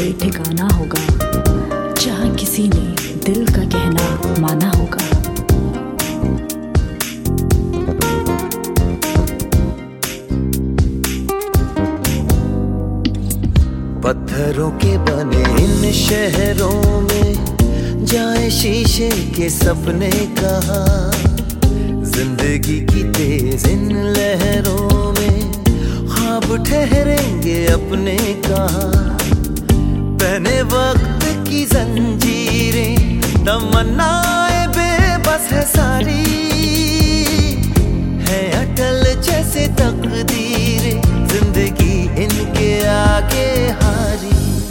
कोई ठिकाना होगा जहाँ किसी ने दिल का कहना माना होगा। पत्थरों के बने इन शहरों में जाए शीशे के सपने कहाँ, जिंदगी की तेज इन लहरों में ख्वाब ठहरेंगे अपने कहाँ। पहने वक्त की जंजीरें तमन्नाएं बेबस है सारी, है अटल जैसे तकदीरें जिंदगी इनके आगे हारी।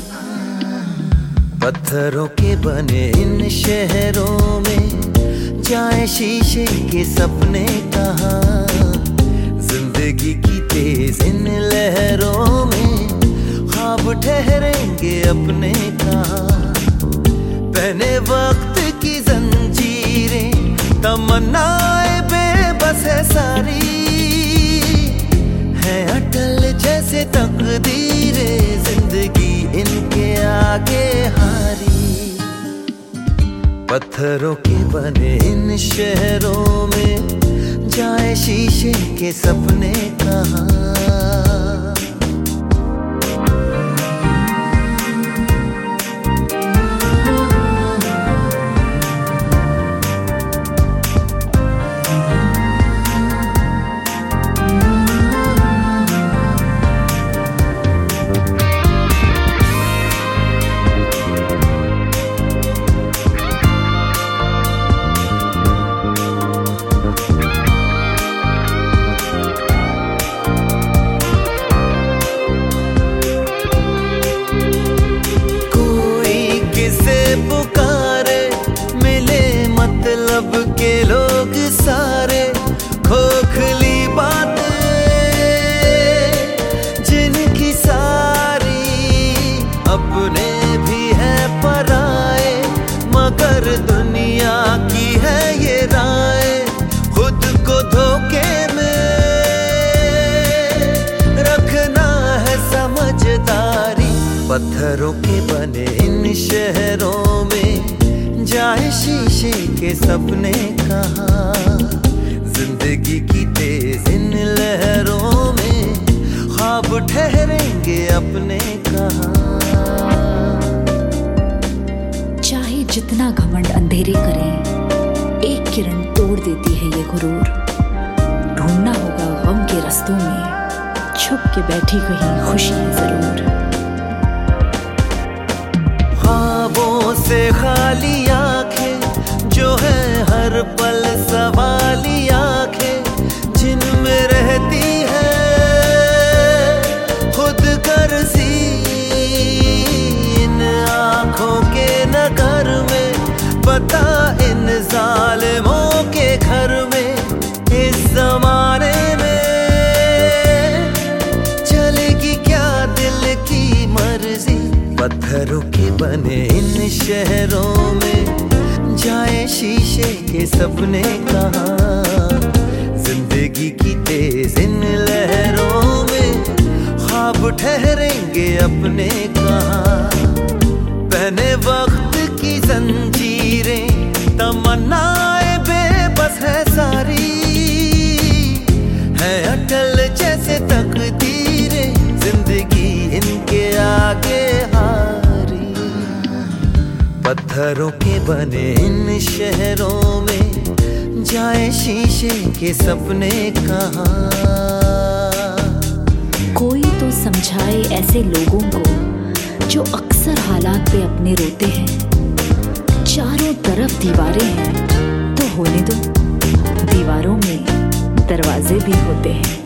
पत्थरों के बने इन शहरों में जाए शीशे के सपने कहाँ, जिंदगी की तेज इन लहरों में ख्वाब ठहरेंगे अपने कहाँ। पहने वक्त की जंजीरें तमन्नाएं बेबस है सारी, है अटल जैसे तकदीरें जिंदगी इनके आगे हारी। पत्थरों के बने इन शहरों में जाए शीशे के सपने कहाँ। पुकारे मिले मतलब के लोग सारे, खोखली बातें जिनकी सारी अपने भी है पराए, मगर दुनिया की है ये राय। खुद को धोखे में रखना है समझदारी। पत्थरों के बने इन शहरों में जाए शीशे के सपने कहाँ, जिंदगी की तेज इन लहरों में ख्वाब ठहरेंगे अपने कहाँ। चाहे जितना घमंड अंधेरे करे, एक किरण तोड़ देती है ये गुरूर। ढूंढना होगा गम के रास्तों में छुप के बैठी कहीं खुशी जरूर। ख्वाबों से खाली आंखें जो है हर पल सवाली आंखें, जिनमें रहती है खुद गर्जी। इन आंखों के नगर में पता इन जालिमों के घर में, इस जमाने में चलेगी क्या दिल की मर्जी। पत्थरों के बने इन शहरों में जाए शीशे के सपने कहाँ, जिंदगी की तेज इन लहरों में ख्वाब ठहरेंगे अपने कहाँ। पहने वक्त की जंजीरें तमन्नाएं बेबस है सारी, है अटल जैसे तकदीरें जिंदगी इनके आगे हारी। पत्थरों के बने इन शहरों में जाए शीशे के सपने कहाँ। कोई तो समझाए ऐसे लोगों को जो अक्सर हालात पे अपने रोते हैं। चारों तरफ दीवारें हैं तो होने दो, दीवारों में दरवाजे भी होते हैं।